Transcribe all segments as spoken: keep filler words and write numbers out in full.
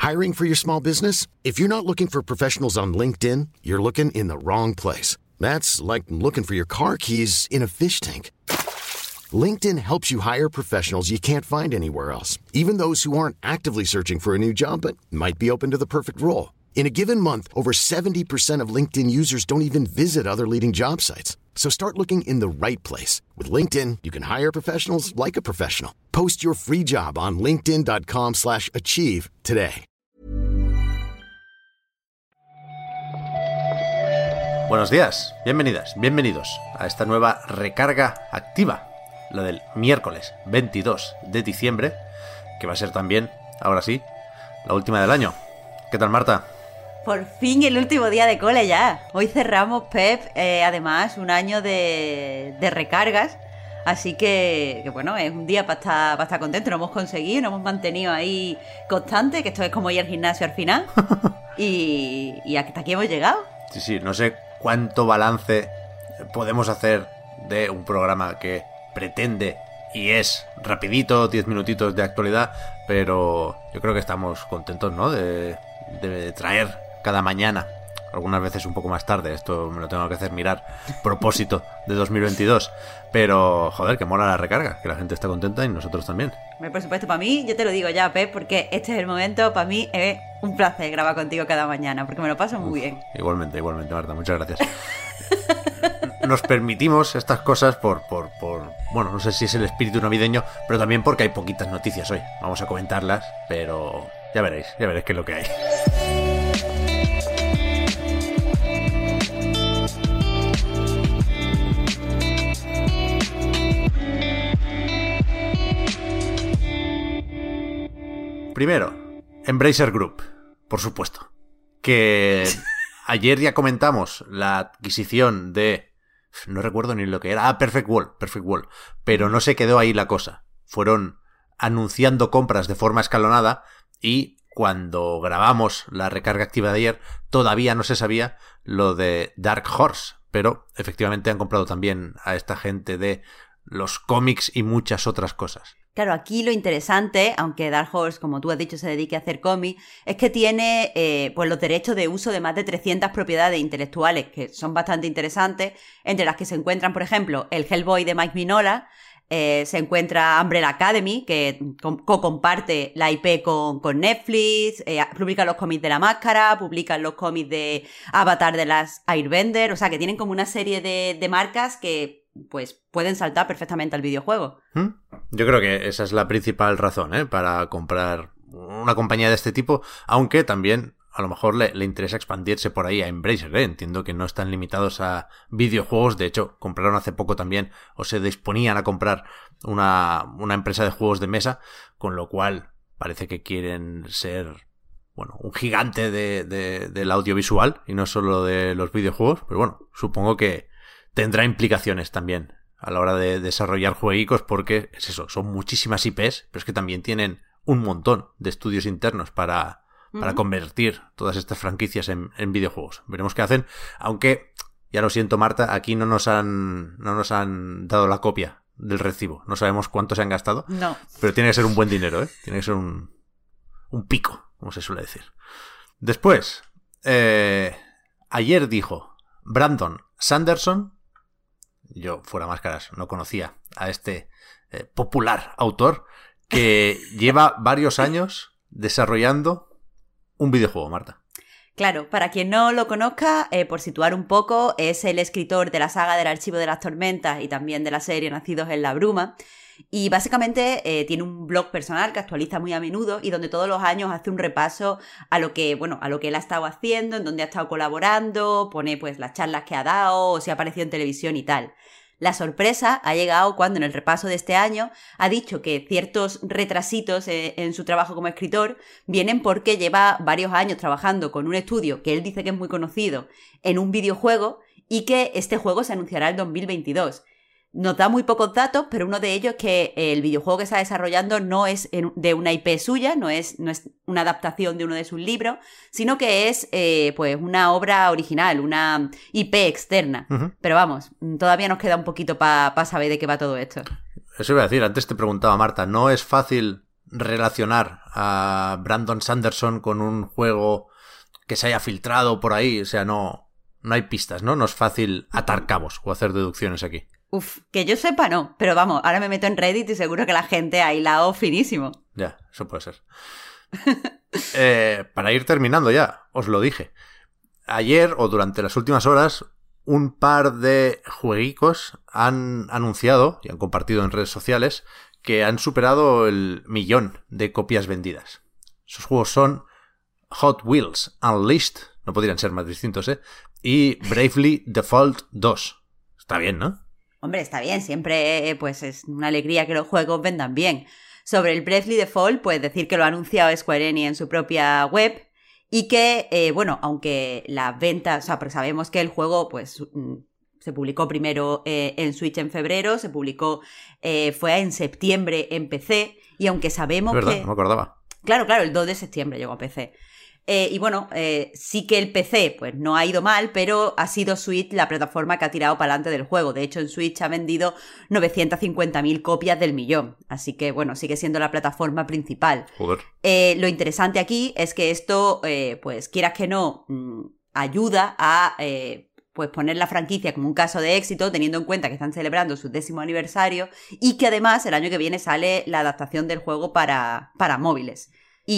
Hiring for your small business? If you're not looking for professionals on LinkedIn, you're looking in the wrong place. That's like looking for your car keys in a fish tank. LinkedIn helps you hire professionals you can't find anywhere else, even those who aren't actively searching for a new job but might be open to the perfect role. In a given month, over seventy percent of LinkedIn users don't even visit other leading job sites. So start looking in the right place. With LinkedIn, you can hire professionals like a professional. Post your free job on linkedin dot com slash achieve today. Buenos días, bienvenidas, bienvenidos a esta nueva recarga activa, la del miércoles veintidós de diciembre, que va a ser también, ahora sí, la última del año. ¿Qué tal, Marta? Por fin el último día de cole ya. Hoy cerramos, Pep, eh, además un año de, de recargas. Así que, que, bueno, es un día para estar, para estar contento. Lo hemos conseguido, nos hemos mantenido ahí constante, que esto es como ir al gimnasio al final. y, y hasta aquí hemos llegado. Sí, sí, no sé cuánto balance podemos hacer de un programa que pretende y es rapidito, diez minutitos de actualidad, pero yo creo que estamos contentos, ¿no? De, de traer cada mañana, algunas veces un poco más tarde, esto me lo tengo que hacer mirar, propósito de dos mil veintidós, pero joder, que mola la recarga, que la gente está contenta y nosotros también. Por supuesto, para mí, yo te lo digo ya, Pep, porque este es el momento, para mí es un placer grabar contigo cada mañana, porque me lo paso muy Uf, bien. Igualmente, igualmente, Marta, muchas gracias. Nos permitimos estas cosas por, por, por, bueno, no sé si es el espíritu navideño, pero también porque hay poquitas noticias hoy. Vamos a comentarlas, pero ya veréis, ya veréis qué es lo que hay. Primero, Embracer Group, por supuesto, que ayer ya comentamos la adquisición de, no recuerdo ni lo que era, ah, Perfect World, Perfect World, pero no se quedó ahí la cosa. Fueron anunciando compras de forma escalonada y cuando grabamos la recarga activa de ayer todavía no se sabía lo de Dark Horse, pero efectivamente han comprado también a esta gente de los cómics y muchas otras cosas. Claro, aquí lo interesante, aunque Dark Horse, como tú has dicho, se dedique a hacer cómics, es que tiene eh, pues los derechos de uso de más de trescientas propiedades intelectuales, que son bastante interesantes, entre las que se encuentran, por ejemplo, el Hellboy de Mike Mignola, eh, se encuentra Umbrella Academy, que co-comparte la I P con, con Netflix, eh, publica los cómics de La Máscara, publican los cómics de Avatar de las Airbender, o sea, que tienen como una serie de, de marcas que pues pueden saltar perfectamente al videojuego. ¿Mm? Yo creo que esa es la principal razón, ¿eh? Para comprar una compañía de este tipo, aunque también a lo mejor le, le interesa expandirse por ahí a Embracer, ¿eh? Entiendo que no están limitados a videojuegos, de hecho compraron hace poco también, o se disponían a comprar una, una empresa de juegos de mesa, con lo cual parece que quieren ser, bueno, un gigante de, de, del audiovisual y no solo de los videojuegos, pero bueno, supongo que tendrá implicaciones también a la hora de desarrollar jueguicos porque es eso, son muchísimas I Pes, pero es que también tienen un montón de estudios internos para, uh-huh. para convertir todas estas franquicias en, en videojuegos. Veremos qué hacen, aunque ya lo siento, Marta, aquí no nos han no nos han dado la copia del recibo. No sabemos cuánto se han gastado, no. Pero tiene que ser un buen dinero, ¿eh? Tiene que ser un, un pico, como se suele decir. Después, eh, ayer dijo Brandon Sanderson, yo, fuera máscaras, no conocía a este eh, popular autor que lleva varios años desarrollando un videojuego, Marta. Claro, para quien no lo conozca, eh, por situar un poco, es el escritor de la saga del Archivo de las Tormentas y también de la serie Nacidos en la Bruma. Y básicamente eh, tiene un blog personal que actualiza muy a menudo y donde todos los años hace un repaso a lo que, bueno, a lo que él ha estado haciendo, en donde ha estado colaborando, pone pues las charlas que ha dado o si ha aparecido en televisión y tal. La sorpresa ha llegado cuando en el repaso de este año ha dicho que ciertos retrasitos en, en su trabajo como escritor vienen porque lleva varios años trabajando con un estudio que él dice que es muy conocido en un videojuego y que este juego se anunciará en dos mil veintidós. Nos da muy pocos datos, pero uno de ellos es que el videojuego que está desarrollando no es de una I P suya, no es, no es una adaptación de uno de sus libros, sino que es eh, pues una obra original, una I P externa. Uh-huh. Pero vamos, todavía nos queda un poquito para pa saber de qué va todo esto. Eso iba a decir, antes te preguntaba, Marta, ¿no es fácil relacionar a Brandon Sanderson con un juego que se haya filtrado por ahí. O sea, no, no hay pistas, ¿no? No es fácil atar cabos o hacer deducciones aquí. Uf, que yo sepa no, pero vamos, ahora me meto en Reddit y seguro que la gente ha hilado finísimo. Ya, eso puede ser. eh, para ir terminando ya, os lo dije. Ayer o durante las últimas horas, un par de jueguicos han anunciado y han compartido en redes sociales que han superado el millón de copias vendidas. Esos juegos son Hot Wheels Unleashed, no podrían ser más distintos, ¿eh? Y Bravely Default dos. Está bien, ¿no? Hombre, está bien, siempre pues es una alegría que los juegos vendan bien. Sobre el Bravely Default, pues decir que lo ha anunciado Square Enix en su propia web y que, eh, bueno, aunque las ventas, o sea, porque sabemos que el juego pues se publicó primero eh, en Switch en febrero, se publicó, eh, fue en septiembre en P C y aunque sabemos es verdad, que... no me acordaba. Claro, claro, el dos de septiembre llegó a P C. Eh, y bueno, eh, sí que el P C pues no ha ido mal, pero ha sido Switch la plataforma que ha tirado para adelante del juego. De hecho, en Switch ha vendido novecientas cincuenta mil copias del millón. Así que, bueno, sigue siendo la plataforma principal. Joder. Eh, lo interesante aquí es que esto, eh, pues quieras que no, mmm, ayuda a eh, pues poner la franquicia como un caso de éxito, teniendo en cuenta que están celebrando su décimo aniversario y que además el año que viene sale la adaptación del juego para, para móviles.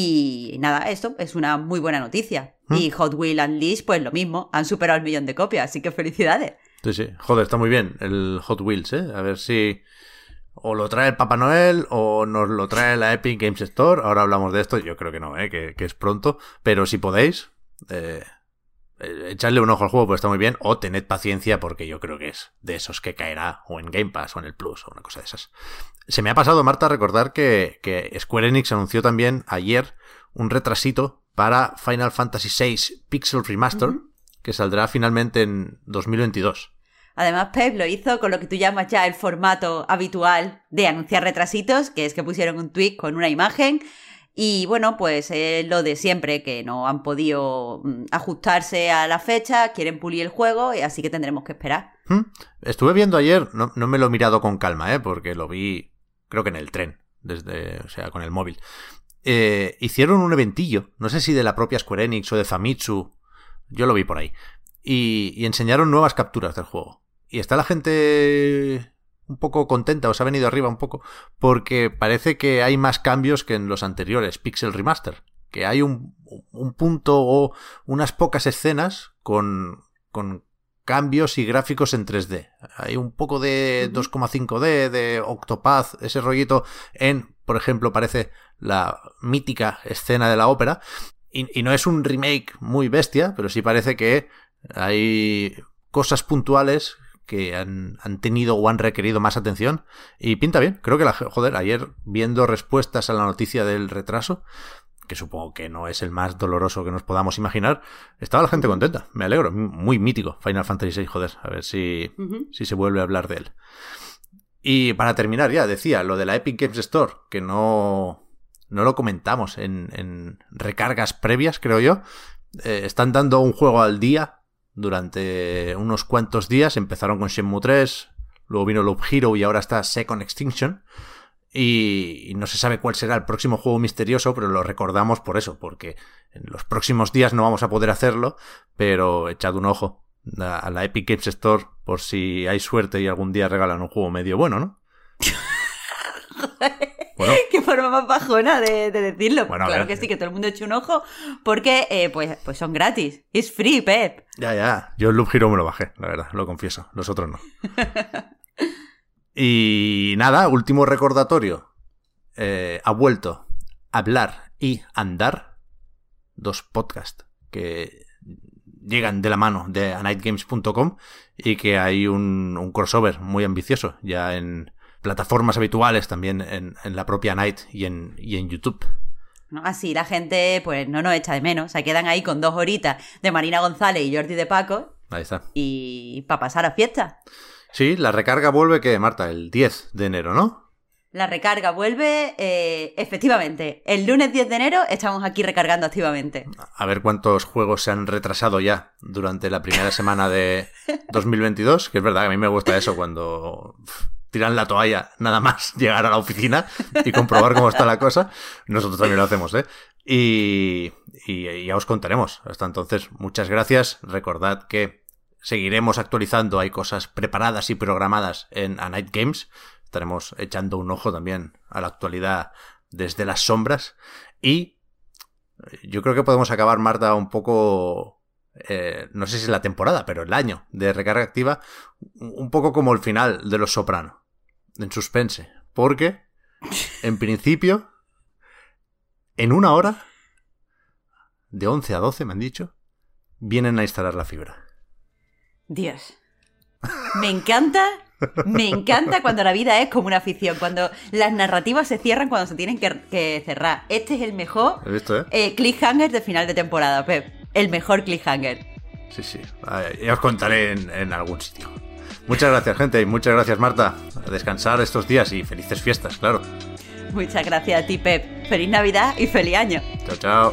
Y nada, esto es una muy buena noticia. ¿Mm? Y Hot Wheels Unleashed, pues lo mismo, han superado el millón de copias, así que felicidades. Sí, sí, joder, está muy bien el Hot Wheels, ¿eh? A ver si o lo trae el Papá Noel o nos lo trae la Epic Games Store. Ahora hablamos de esto, yo creo que no, ¿eh? Que, que es pronto, pero si podéis, eh, echadle un ojo al juego, pues está muy bien, o tened paciencia porque yo creo que es de esos que caerá o en Game Pass o en el Plus o una cosa de esas. Se me ha pasado, Marta, recordar que, que Square Enix anunció también ayer un retrasito para Final Fantasy seis Pixel Remaster, uh-huh. que saldrá finalmente en dos mil veintidós. Además, Pep lo hizo con lo que tú llamas ya el formato habitual de anunciar retrasitos, que es que pusieron un tweet con una imagen. Y bueno, pues es lo de siempre, que no han podido ajustarse a la fecha, quieren pulir el juego, y así que tendremos que esperar. ¿Mm? Estuve viendo ayer, no, no me lo he mirado con calma, ¿eh? Porque lo vi, creo que en el tren, desde, o sea, con el móvil. Eh, hicieron un eventillo, no sé si de la propia Square Enix o de Famitsu, yo lo vi por ahí, y, y enseñaron nuevas capturas del juego. Y está la gente un poco contenta, os ha venido arriba un poco, porque parece que hay más cambios que en los anteriores Pixel Remaster, que hay un, un punto o unas pocas escenas con, con cambios y gráficos en tres D. Hay un poco de dos coma cinco D, de Octopath, ese rollito en, por ejemplo, parece la mítica escena de la ópera, y, y no es un remake muy bestia, pero sí parece que hay cosas puntuales que han, han tenido o han requerido más atención y pinta bien. Creo que la joder, ayer viendo respuestas a la noticia del retraso, que supongo que no es el más doloroso que nos podamos imaginar, estaba la gente contenta. Me alegro, muy mítico Final Fantasy seis, joder, a ver si, uh-huh. si se vuelve a hablar de él. Y para terminar ya, decía, lo de la Epic Games Store, que no, no lo comentamos en, en recargas previas, creo yo. Eh, están dando un juego al día durante unos cuantos días. Empezaron con Shenmue tres, luego vino Loop Hero y ahora está Second Extinction. Y, y no se sabe cuál será el próximo juego misterioso, pero lo recordamos por eso, porque en los próximos días no vamos a poder hacerlo, pero echad un ojo a, a la Epic Games Store por si hay suerte y algún día regalan un juego medio bueno, ¿no? Bueno. Qué forma más bajona de, de decirlo. Bueno, claro que sí, que todo el mundo eche un ojo, porque eh, pues, pues son gratis. Es free, Pep. Ya, ya. Yo el Loop Hero me lo bajé, la verdad, lo confieso. Los otros no. Y nada, último recordatorio. Eh, ha vuelto Hablar y Andar, dos podcasts que llegan de la mano de a night games punto com y que hay un, un crossover muy ambicioso ya en plataformas habituales, también en, en la propia Night y en, y en YouTube. ¿No? Así la gente pues no nos echa de menos, se quedan ahí con dos horitas de Marina González y Jordi de Paco. Ahí está. Y para pasar a fiesta. Sí, la recarga vuelve, ¿qué, Marta? El diez de enero, ¿no? La recarga vuelve, eh, efectivamente. El lunes diez de enero estamos aquí recargando activamente. A ver cuántos juegos se han retrasado ya durante la primera semana de dos mil veintidós, que es verdad que a mí me gusta eso cuando tiran la toalla nada más llegar a la oficina y comprobar cómo está la cosa. Nosotros también lo hacemos, ¿eh? Y, y ya os contaremos. Hasta entonces, muchas gracias. Recordad que seguiremos actualizando. Hay cosas preparadas y programadas en A Night Games. Estaremos echando un ojo también a la actualidad desde las sombras. Y yo creo que podemos acabar, Marta, un poco... Eh, no sé si es la temporada, pero el año de Recarga Activa, un poco como el final de Los Soprano, en suspense. Porque, en principio... En una hora, de once a doce, me han dicho, vienen a instalar la fibra. Dios. Me encanta, me encanta cuando la vida es como una ficción, cuando las narrativas se cierran cuando se tienen que, que cerrar. Este es el mejor ¿Has visto, eh? eh, cliffhanger de final de temporada, Pep. El mejor cliffhanger. Sí, sí. Ya os contaré en, en algún sitio. Muchas gracias, gente, y muchas gracias, Marta. A descansar estos días y felices fiestas, claro. Muchas gracias a ti, Pep. Feliz Navidad y feliz año. Chao, chao.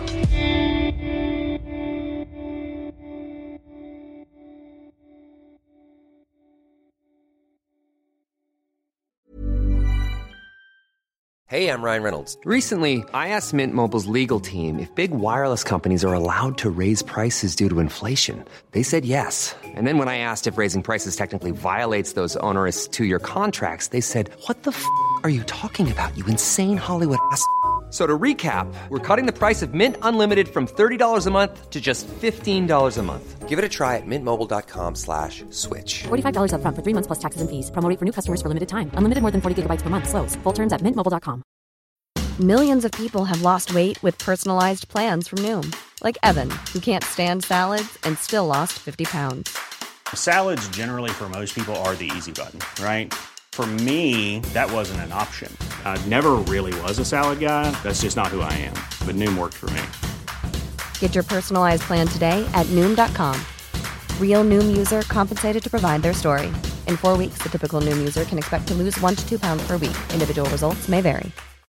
Hey, I'm Ryan Reynolds. Recently, I asked Mint Mobile's legal team if big wireless companies are allowed to raise prices due to inflation. They said yes. And then when I asked if raising prices technically violates those onerous two-year contracts, they said, what the f*** are you talking about, you insane Hollywood ass f- So to recap, we're cutting the price of Mint Unlimited from thirty dollars a month to just fifteen dollars a month. Give it a try at mintmobile.com slash switch. forty-five dollars up front for three months plus taxes and fees. Promo rate for new customers for limited time. Unlimited more than forty gigabytes per month. Slows full terms at mint mobile dot com. Millions of people have lost weight with personalized plans from Noom. Like Evan, who can't stand salads and still lost fifty pounds. Salads generally for most people are the easy button, right? For me, that wasn't an option. I never really was a salad guy. That's just not who I am. But Noom worked for me. Get your personalized plan today at Noom dot com. Real Noom user compensated to provide their story. In four weeks, the typical Noom user can expect to lose one to two pounds per week. Individual results may vary.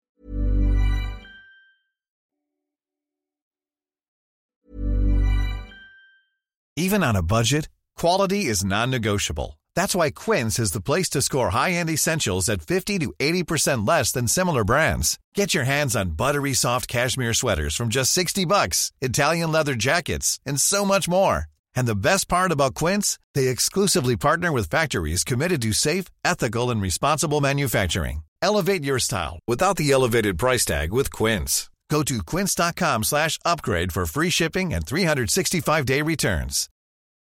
Even on a budget, quality is non-negotiable. That's why Quince is the place to score high-end essentials at fifty to eighty percent less than similar brands. Get your hands on buttery soft cashmere sweaters from just sixty bucks, Italian leather jackets, and so much more. And the best part about Quince, they exclusively partner with factories committed to safe, ethical, and responsible manufacturing. Elevate your style without the elevated price tag with Quince. Go to quince.com slash upgrade for free shipping and three sixty-five day returns.